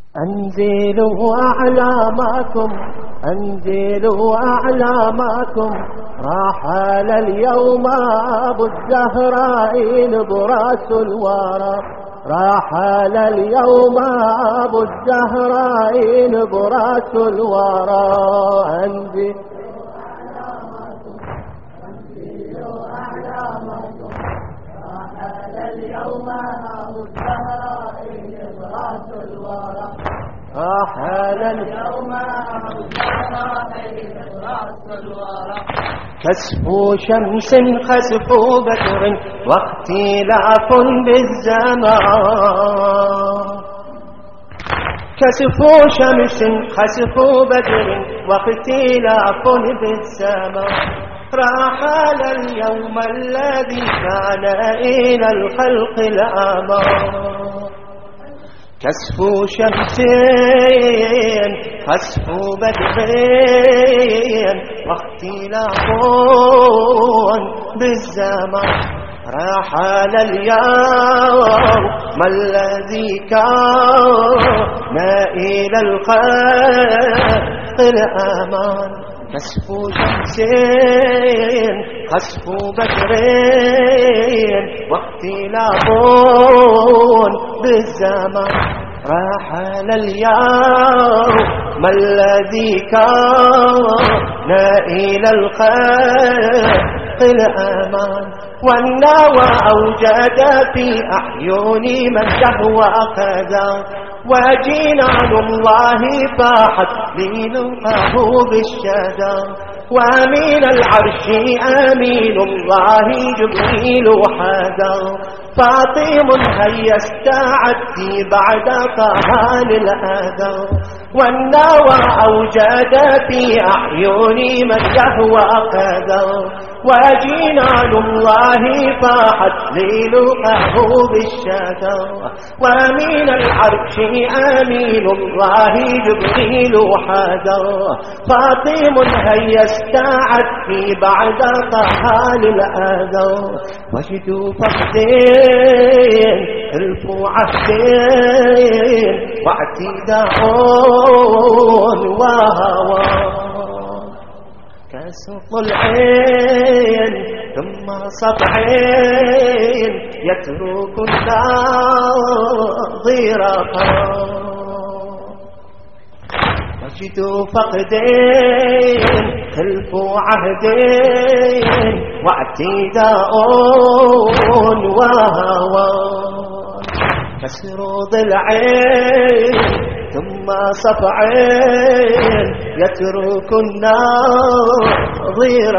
أنزلوا أعلامكم أنزلوا أعلامكم، رحل اليوم أبو الزهراء براس الورى، رحل اليوم أبو الزهراء براس الورى. أنزلوا أعلامكم رحل اليوم أبو الزهراء براس الورى، رحل اليوم أبو الزهراء براس الورى. كسف شمس خسف بدر واختلاف بالزمان، كسف شمس خسف بدر واختلاف بالزمان. رحل اليوم الذي كان إلى الخلق الأمان، كسف شمس خسف بدر واختلاف بالزمان. رحل اليوم الذي كان إلى الخلق الأمان، كسف شمس خسف بدر واختلاف بالزمان. رحل اليوم الذي كان إلى الخلق الأمان، والنوى أوجد في أعين من تهوى كذا، وجنان الله فاحت ليلقاه بالشذا. ومن العرش أمين الله جبريل حذا، فاطم هيا استعدي بعد طهان الأذى. والنوى أوجد في أعين من يهوى كذا، وجنان الله فاحت ليلقاه بالشذا. ومن العرش أمين الله جبريل حذا، فاطم هيا استعدي بعد طهان الأذى. وجد فقدين ألف عهدين واعتداء وهوى، كسط العين ثم سطعين يترك الناظر. وجد فقدين خلف عهدين واعتداء وهوى، كسر ضلعين ثم صفعين يترك الناظر.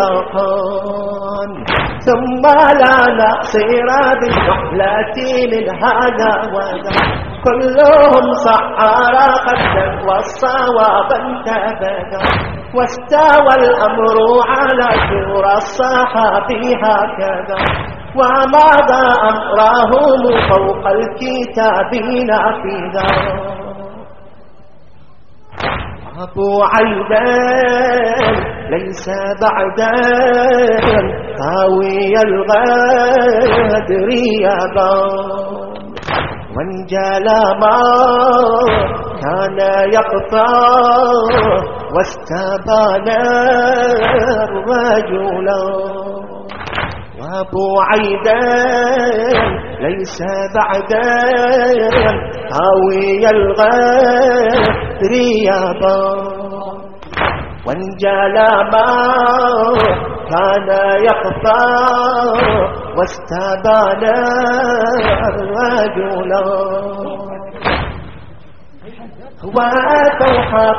ثم لا نقصر بالرحلة من هذا وذا، كلهم سعر قدا والصواب انتبدا. واستوى الأمر على شورى الصحابي هكذا، وماذا أمرهم فوق الكتاب نافذا. أبو عيدان ليس بعدان هاوي الغدر يابان، وانجلى ما كان يقطع واستبان الرجلا. وابو عيدان ليس بعدان هاوي الغدر يابان، وانجلى ما كان يخفى واستبان الرجلا. وآتوا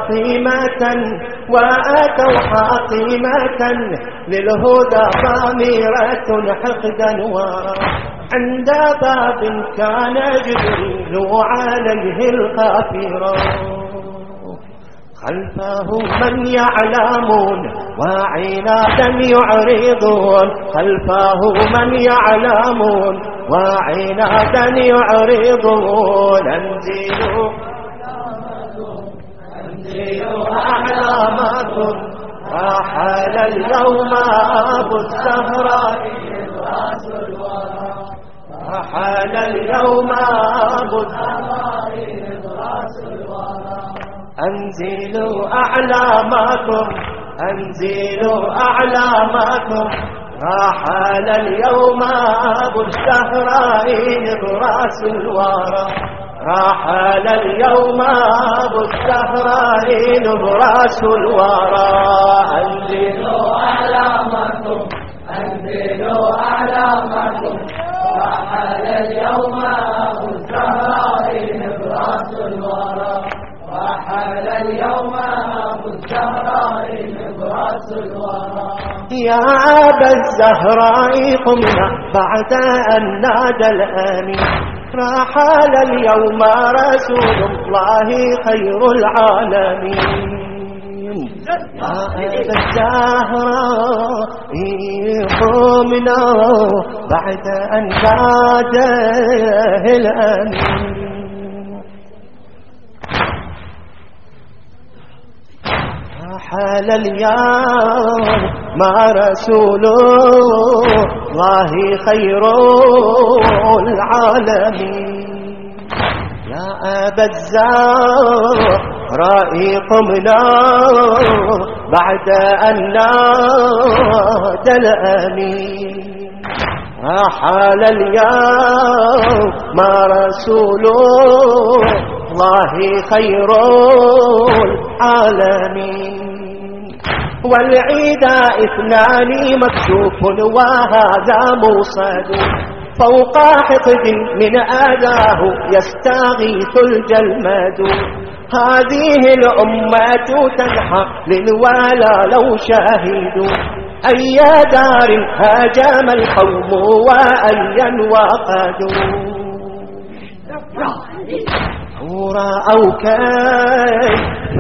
حاطمة للهدى ضامرة حقدا ورا، عند باب كان جبريل عليه الغافرا. خلفه من يعلمون وعنادا يعرضون، خلفه من يعلمون وعنادا يعرضون. انزلوا أعلامكم رحل اليوم أبو الزهراء براس الورى، رحل اليوم أبو الزهراء براس الورى. أنزلوا أعلامكم أنزلوا أعلامكم رحل اليوم أبو الزهراء براس الورى رحل اليوم أبو الزهراء براس الورى أنزلوا أعلامكم أنزلوا أعلامكم رحل اليوم أبو الزهراء براس الورى رحل اليوم أبو الزهراء براس الورى يا أبا الزهراء قمنا بعد أن نادى الآمين رحل اليوم رسول الله خير العالمين يا أبا الزهراء قمنا بعد أن نادى الآمين رحل اليوم مع رسول الله خير العالمين يا أبا الزهراء قمنا بعد أن نادى الأمين رحل اليوم مع رسول الله خير العالمين والعيد اثنان مكشوف وهذا موصد فوق حقد من آذاه يستغيث الجلمد هذه الأمة تنحى للوالى لو شاهدوا أي دار هاجم القوم وأيا وقدوا ورأوا كيف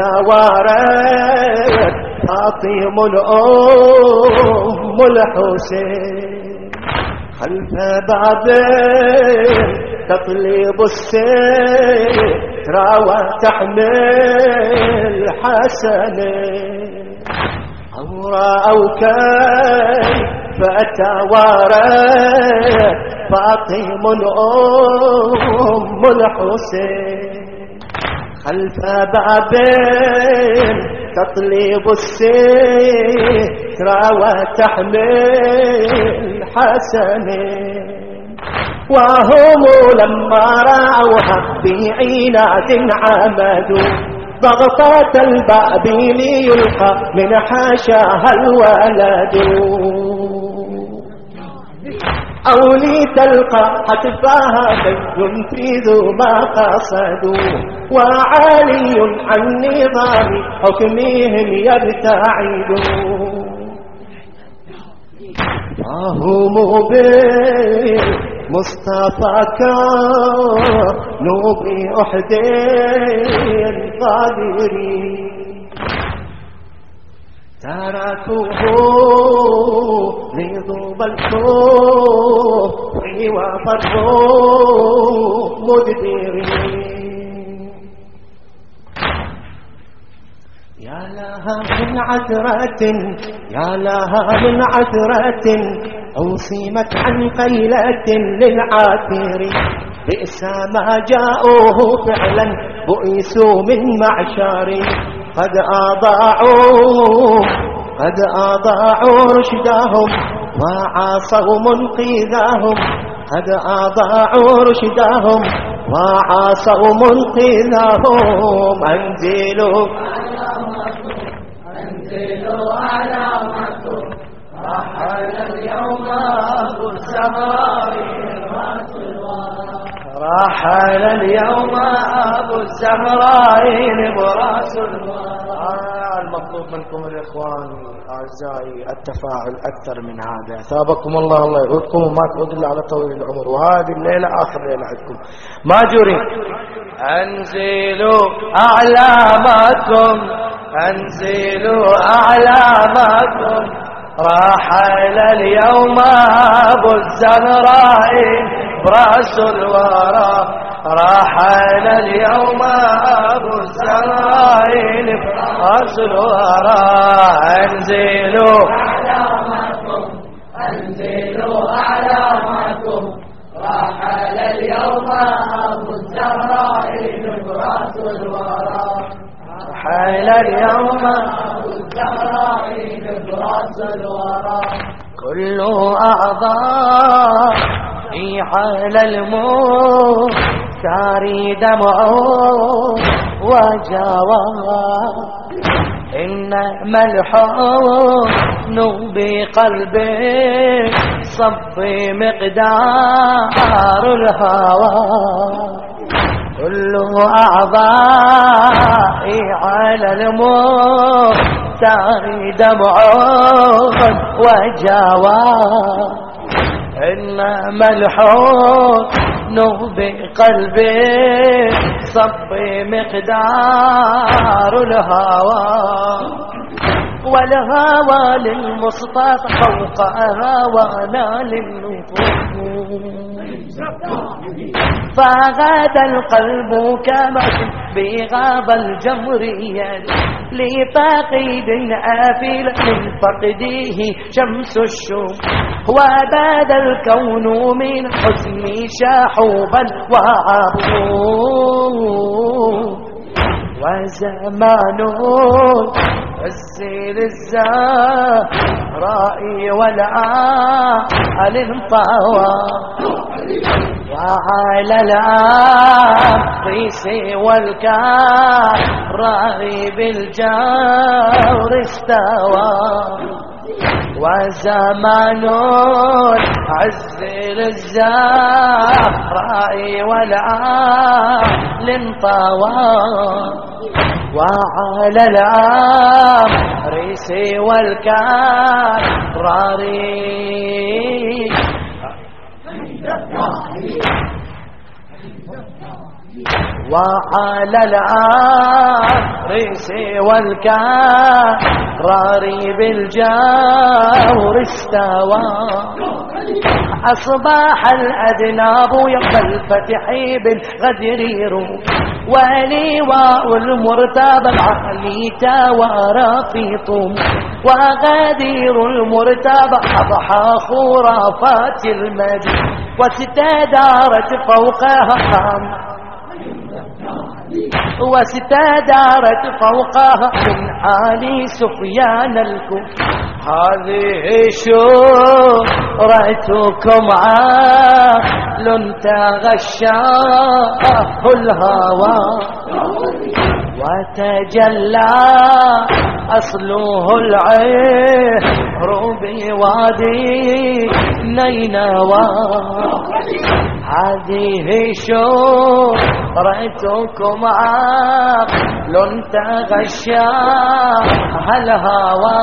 توارت فاطم الأم الحسين خلف باب تطلب الستر وتحمل حسنين ورأوا كيف توارت فاطم الأم الحسين خلف باب تطلب الستر وتحمل حسنين وهم لما رأوها بعناد عمدوا ضغطة الباب ليلقى من حاشاها الولد أو لتلقى حتفاها ينفذ ما قصدوا وعالي عن نظام حكمهم يبتعد فهم بالمصطفى كانوا بأحد قادرين تركوه لضوب الكفر وفروا مدبرين يا لها من عثرة يا لها من عثرة أوصمت عن قيلة للعاثرين بئس ما جاءوه فعلا بؤسوا من معشار قد أضاعوا رشدهم وعاصوا منقذهم قد أضاعوا رشدهم وعاصوا منقذهم أنزلوا أعلامكم رحل اليوم أبو الزهراء براس الورى رحل اليوم أبو الزهراء براس الورى المطلوب منكم الإخوان أعزائي التفاعل أكثر من هذا ثابكم الله الله يعودكم وما تعود إلا على طويل العمر وهذه الليلة آخر ليلة عندكم ماجورين أنزلوا أعلامكم أنزلوا أعلامكم رحل اليوم أبو الزهراء براس الورى رحل اليوم أبو الزهراء براس الورى أنزلوا أعلامكم أنزلوا أعلامكم رحل اليوم أبو الزهراء براس الورى رحل اليوم الزهراء براس الورى كل أعضائي على الموت ساري دمعه وجوى إنما الحزن بقلبي صب مقدار الهوى كل أعضائي على الموت ساري دمعه وجوى إنما الحزن بقلبي صب مقدار الهوى والهوى للمصطفى فوق هوانا للنفوس فغاد القلب كما بغاب الجمر لفاقد آفل من فقده شمس الشمس وباد الكون من حزن شاحوبا وعبود وزمان الزيل الزهراء والعال انطوى وعلى العفريس والكرار بالجور استوى وزمان العز للزهراء والعال انطوى وعلى العفريس والكرار وعلى العريس والكرار بالجور استوى أصبح الأذناب يوم الفتح بالغدر ولواء المرتبى العالي توارى في طم وغدير المرتبى أضحى خرافات المجد واستدارت فوقها واستدارت فوقها من آل سفيان الكفر هذه شورتكم عقل تغشاه الهوى وتجلى أصله العهر بوادي نينوى هذه شورتكم عقل تغشاها الهوى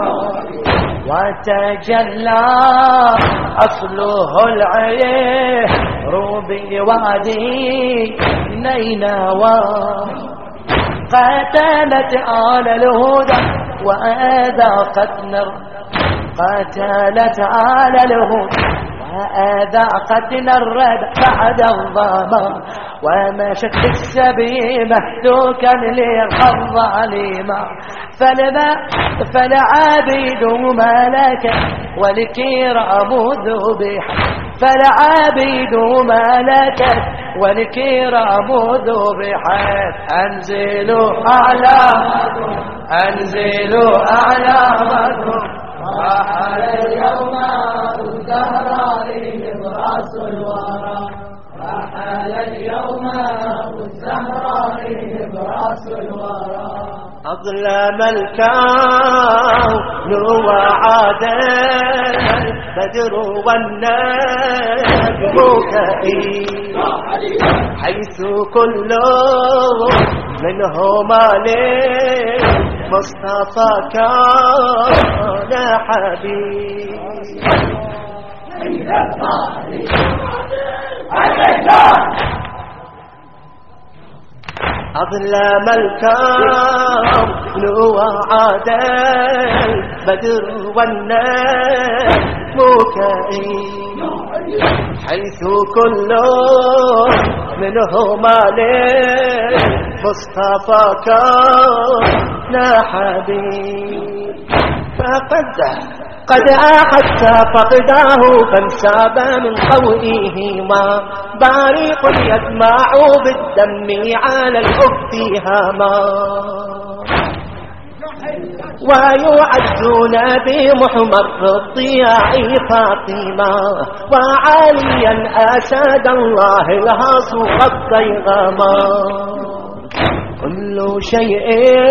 وتجلى أصله العهر بوادي نينوى قتلت آل الهدى وأذاقت نر قتلت آل الهدى وأذاقتنا الرد بعد الظما ومشت السبي مهتوكا للحظ عليما فالعبيد ملكا والكرام ذبحا فالعبيد ملكا والكرام ذبحت أنزلوا أعلامكم أنزلوا أعلامكم رحل اليوم الزهراء براس الورى رحل اليوم الزهراء براس الورى أظلم الكون وعاد البدر والنجم كئيب حيث كل منهما للمصطفى كان حبيب أظلم الكون وعاد البدر والنجم كئيب حيث كل منهما للمصطفى كان حبيب فقد قد أحس فقداه فانساب من قوئهما بارق يدمع بالدم على الأخت هاما ويعزون بمحمر الضياء فاطمة وعاليا أساد الله الهاص الضيغما كل شيء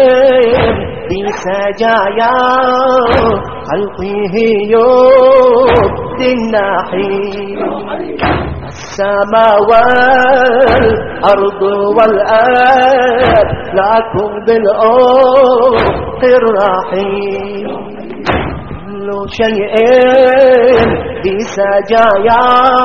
بسجايا خلقه يبدي الناحي السماء والأرض والأرض لكم بالأرض الرحيم كل شيء بسجايا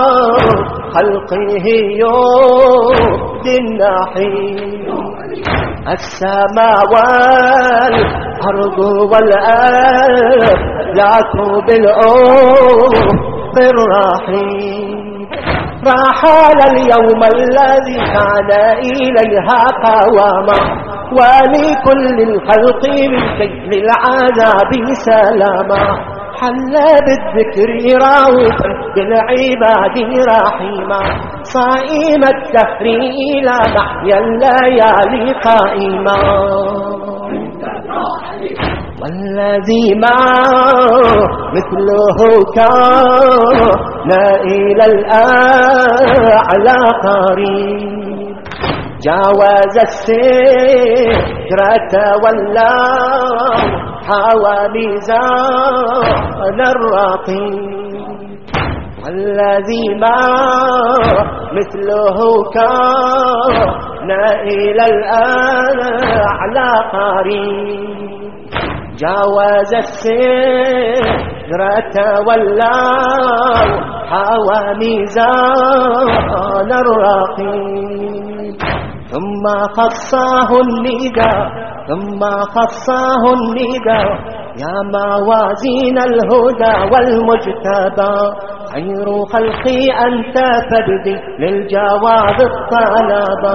خلقه يبدي الناحي السماء والأرض والأرض لكم بالأرض الرحيم رحل اليوم الذي كان إليها قواما ولكل الخلق من كيل العذاب سلاما حل بالذكر راوفا بالعباد رحيما صائم الدهر إلى محيا الليالي قائما والذي ما مثله كان إلى الأعلى قريب جاوز السكرة والله حوى ميزان الرقيب والذي ما مثله كان إلى الأعلى قريب جاوز السكرة والله حوى ميزان الرقيب ثم خصاه النداء يا موازين الهدى والمجتبى خير خلقي أنت فبدي للجواب الطلبا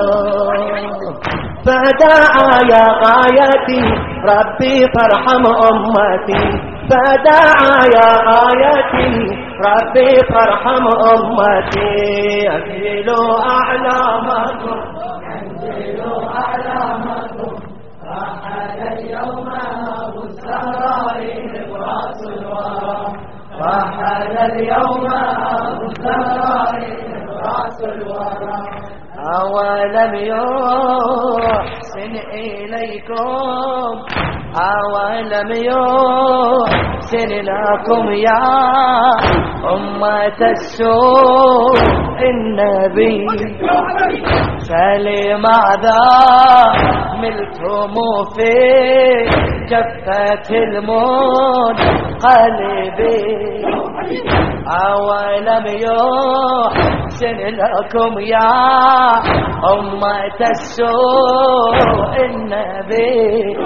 فدعا يا غايتي ربي فارحم أمتي فدعا يا غايتي ربي فارحم أمتي أنزلوا أعلامكم رحل اليوم أبو الزهراء نبراس الورى رحل اليوم أبو الزهراء نبراس الورى أولم يحسن إليكم أولم يحسن لكم يا أمة السوء النبي فلماذا ملتم في كفة المنقلب أولم يحسن لكم يا أمة السوء النبي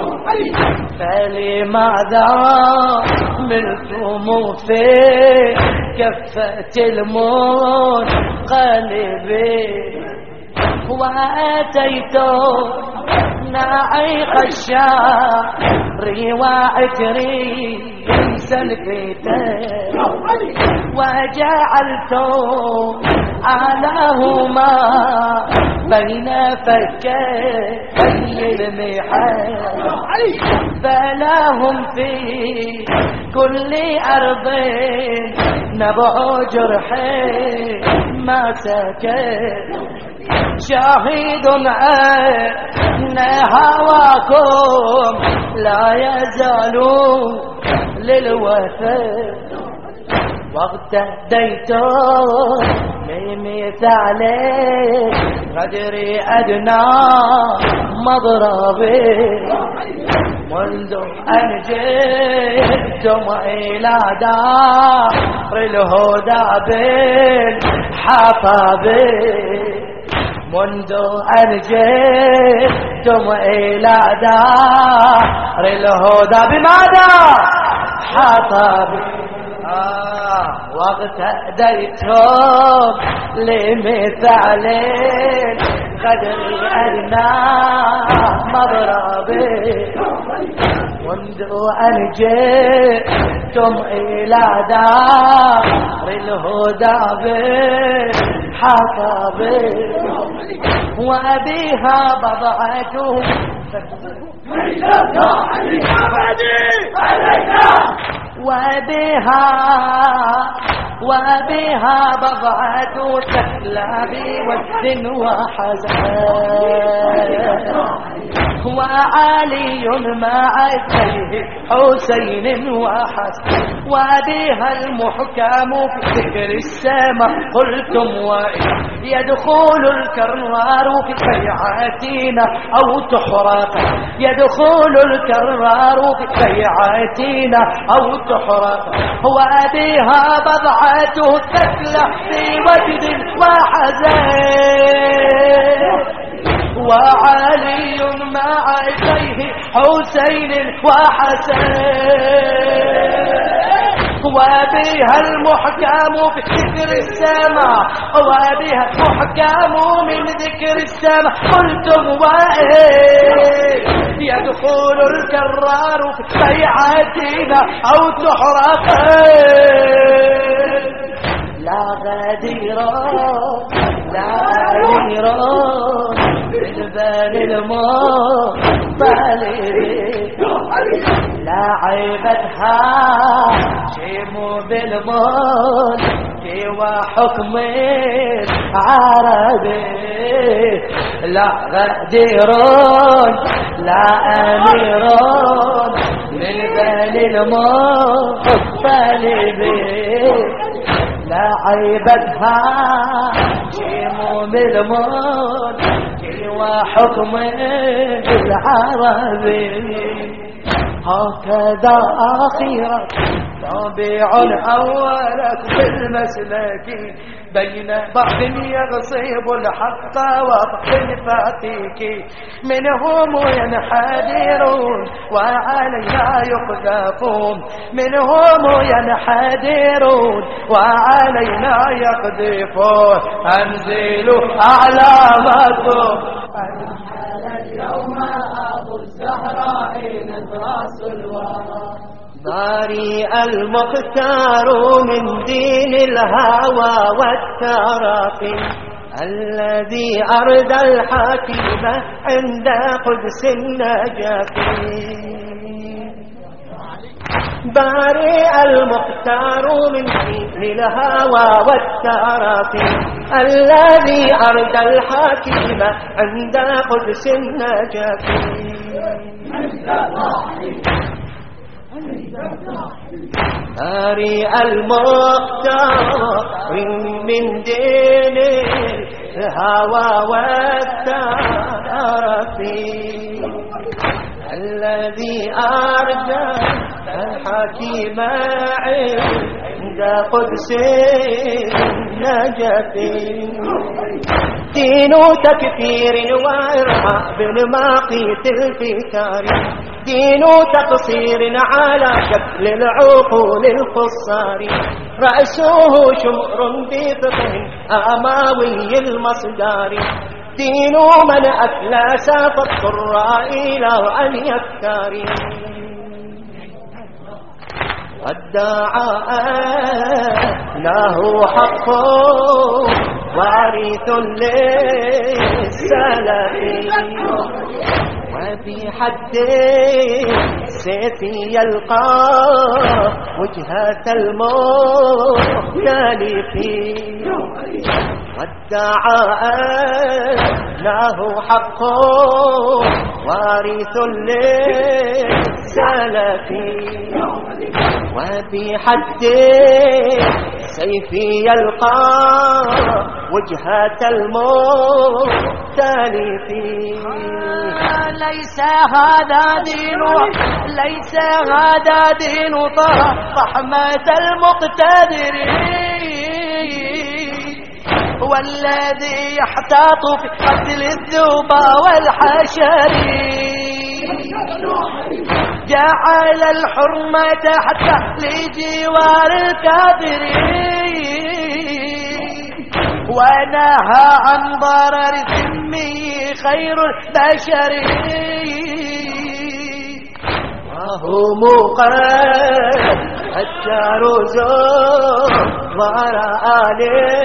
فلماذا ملتم في كفة المنقلب وأتيتم ناعق الشعر وعتري سلكته وجعلتم علىهما بين فكي المحال فلهم في كل أرض نبع جرح ما سكت شاهد أن هواكم لا يزال للوفاء واغتديتم بمثال قدري أدنى مضربي منذ أن جئتم إلى دار الهدى بالحفاظ منذ أن جئتم إلى دار الهدى بماذا حطب واغتديتم لمثال قدري أدنى مضربي منذ أن جئتم دم إلى دار الهدى بالحطب وأبيها بضعته وأبيها بضعة تكلى بود وحزن وعلي مع أخيه حسين وحسن وأبيها المحكم في ذكر السماء قلتم وإن يدخل الكرار في بيعاتنا أو تحرق يدخل الكرار في بيعاتنا أو تحرق وأبيها بضعته تكلى في وجد وحزن وعلي مع أخيه حسين وحسن وأبيها المحكم في ذكر السماء وأبيها المحكم من ذكر السماء قلتم وإن يدخل الكرار في بيعاتنا أو تحرق لا غديرا لا غديرا بالبال الماء لا عيبتها شيمو بالمال وحكم عربي لا غديرون لا أميرون بالبال الماء لا عيبتها شيمو بالمال وحكم العربي هكذا أخيرا طبيع أولك بالمسلك بين بعض يغصب الحق وبعض فاتيك منهم ينحدرون وعلينا يقذفون منهم ينحدرون وعلينا يقذفون أنزلوا أعلامكم اليوم أبو الزهراء نبراس الورى بريء المختار من دين الهوى والتراقي الذي أرضى الحكيم عند قدس النجاة بريء المختار من دين الهوى والتراقي الذي أرضى الحكيم عند قدس النجاة بريء المختار من دين الهوى والتراقي الذي أرجى الحكيم عند قدس النجاة دين تكفير وإرهاب مقيت الفكار دين تقصير على شكل العقول الخصار رأسه شمر بفقه أماوي المصدار دين من أفلس فاضطر إلى أن يفتر والدعاء له حق وارث للسلف وفي حد السيف يلقى وجهة المختلف والدعاء له حق وارث للسلف وفي حد السيف يلقى وجهة المختلف ليس هذا دين ليس هذا دين رحمة المقتدر والذي يحتاط في قتل الذوب والحشر جعل الحرمة حتى لجوار الكافر ونهى عن ضرر الذمي خير البشر وهم قد هجار زوار آل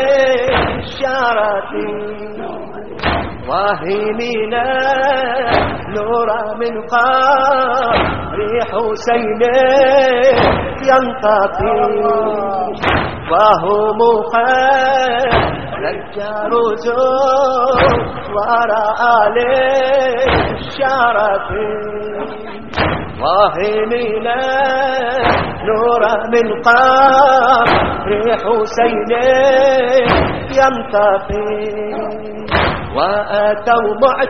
الشرفين واهمين نور من قار حسين ينطفي وهم هجار زوار آل الشرفين واهمين نور من قار حسين ينطفي وأتوا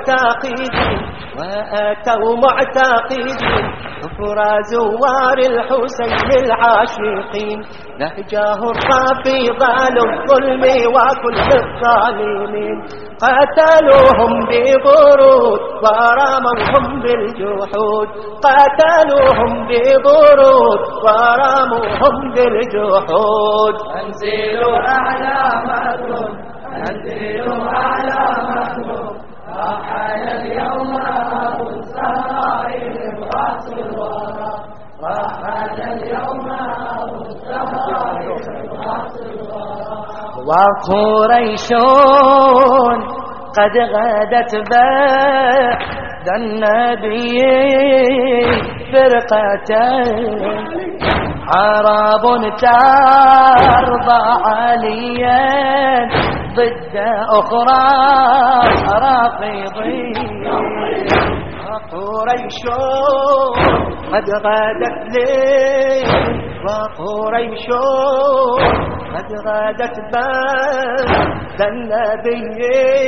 معتقدين كفر زوار الحسين العاشقين نهجاه الرافض للظلم وكل الظالمين قتلوهم ببرود ورموهم بالجحود قتلوهم ببرود ورموهم بالجحود أنزلوا أعلامكم أنزلوا أعلامكم رحل اليوم أبو الزهراء نبراس الورى رحل اليوم أبو الزهراء نبراس الورى وقريش قد غدت بعد النبي فرقتين عرب ترضى عليا ضد أخرى رافضين وقريش قد غدت لي وقريش قد غدت بعد النبي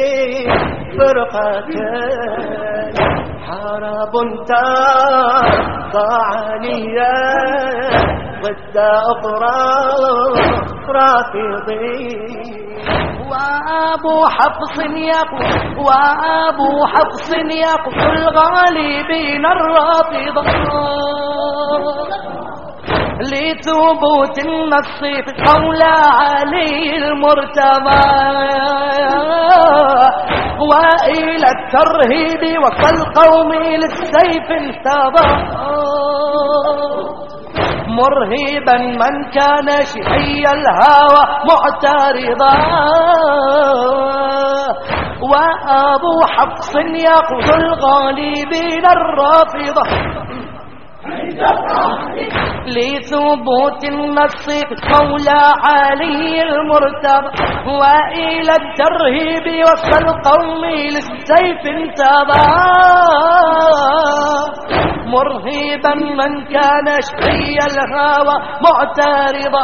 فرقتين حرب ترضى عليا ضد أخرى رافضين وأبو حفص يقتل الغالبين الرافضة لثبوت النص في قول علي المرتضى وإلى الترهيب وصل القوم للسيف انتظى مرهبا من كان شحي الهوى معترضا وأبو حفص يقتل الغالبين الرافضة لثبوت النص قول علي المرتضى وإلى الترهيب وصل القوم للسيف انتظى مرهبا من كان شقي الهوى معترضا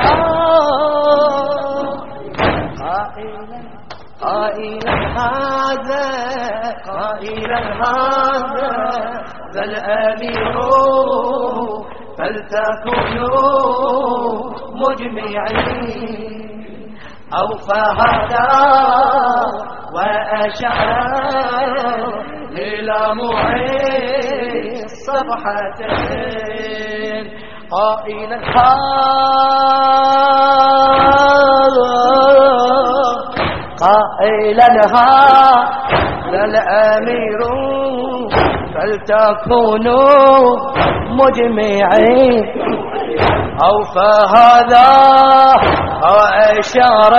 قائلا هذا الأمير فلتكونوا مجمعين أو فهذا وأشعر للمعين الصفحتين قائلا هذا الأمير فلتكونوا مجمعين أو فهذا وأشار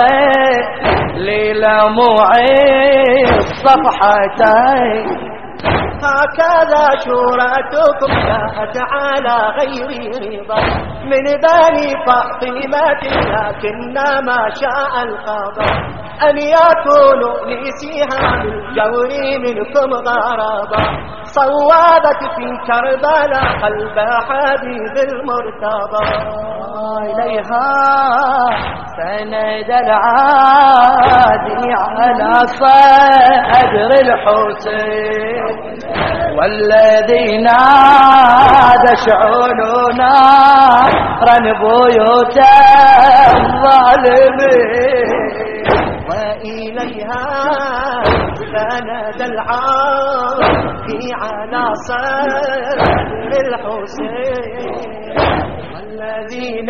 للمعين الصفحتين هكذا شورتكم جاءت على غير رضا من بني فاطمة لكن ما شاء القضاء أن يكونوا لسهام الجور منكم غرابا صوابت في كربلاء قلب حبيب المرتضى إليها سند العادي على صدر الحسين والذي نادى شعلنا رن بيوت الظالمين وإليها سند العادي على صدر الحسين والذين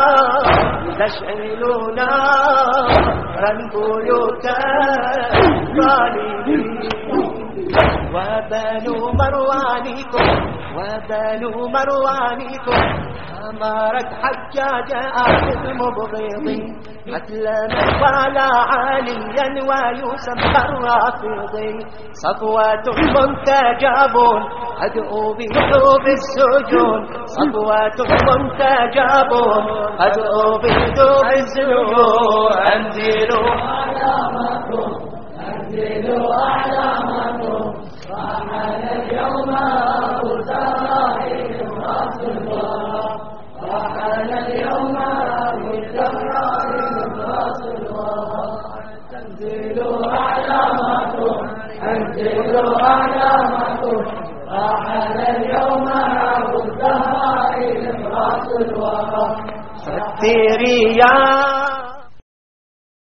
تشعلون نارا بيوت الظالمين وبنو مروانكم أمرت حجاج آل المبغضين قتل من والى عليا ويسمى الرافضين صفوة منتجبون أدعو بذوب السجون صفوة منتجبون أدعو بذوب السجون أنزلوا أعلامكم رحل اليوم أبو زهراء رسول الله رحل اليوم أبو زهراء رسول الله أنزلوا أعلامكم رحل اليوم أبو زهراء رسول الله ستري يا